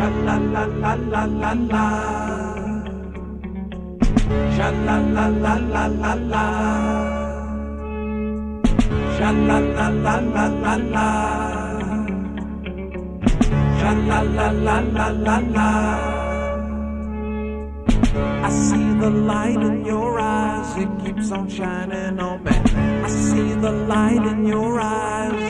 Sha la la la la la la. Sha la la la la la la. Sha la la la la la la. Sha la la la la la la. I see the light in your eyes, it keeps on shining on me. I see the light in your eyes.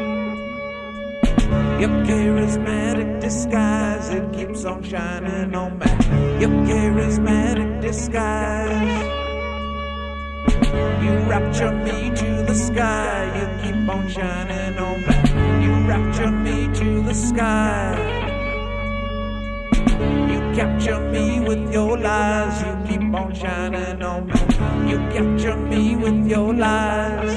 Your charismatic disguise, it keeps on shining on me. Your charismatic disguise. You rapture me to the sky, you keep on shining on me. You rapture me to the sky. You capture me with your lies, you keep on shining on me. You capture me with your lies.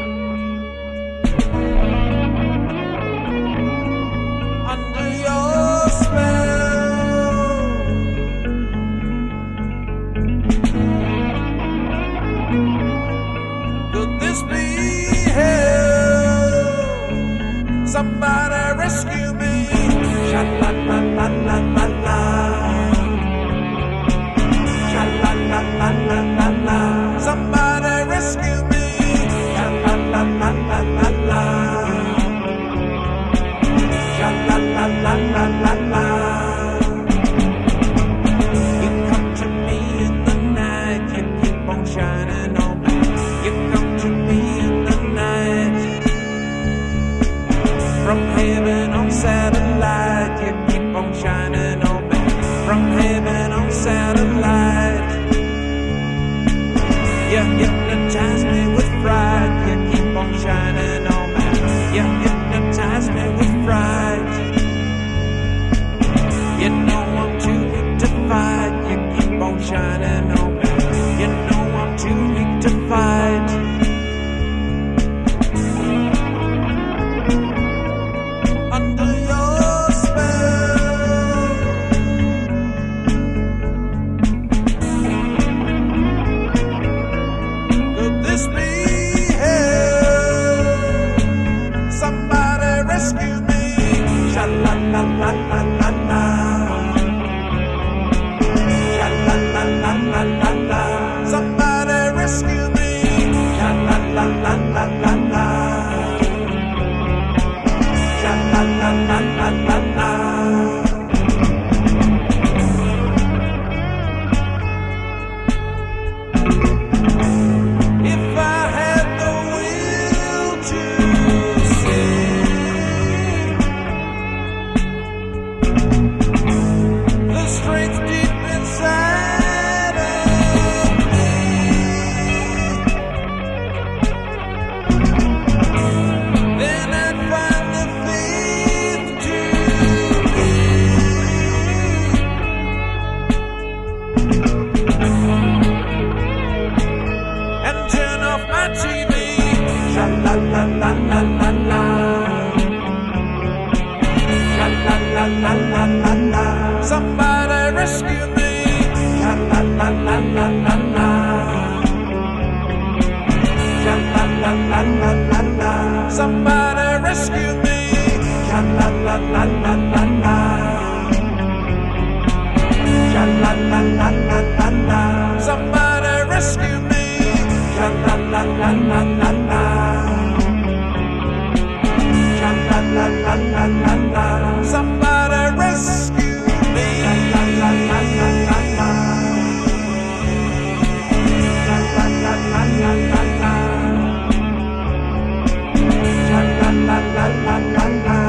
Under your spell, could this be hell? Somebody rescue me. Sha la la la la la la. Sha la la la la la la. Somebody rescue me. Sha la la la la la la. Sha la la la la la la. You come to me in the night, you keep on shining on me. You come to me in the night. From heaven on satellite, you keep on shining on me. From heaven on satellite. You hypnotize me with fright, you keep on shining on me. You hypnotize me with fright. You know I'm too weak to fight, you keep on shining on me. You know I'm too weak to fight. Under your spell, could this be hell? Somebody rescue me. Sha la la la la la la. Sha la la la la la la. Somebody rescue me. Sha la la la la la la. Sha la la la la la la. If I had the will to say, the strength deep inside of me, then I'd find the faith to and turn off my TV. Sha la la la la la la. Sha la la la la la la. Somebody rescue me. Sha la la la la la la. Sha la la la la la la. Somebody rescue me. Sha la la la la la la. Sha la la la la la la. Somebody rescue me. Sha la la la la la la. Sha la la la la la la. Somebody rescue me. Sha la la la la la la. Sha la la la la la la. Sha la la la la la la.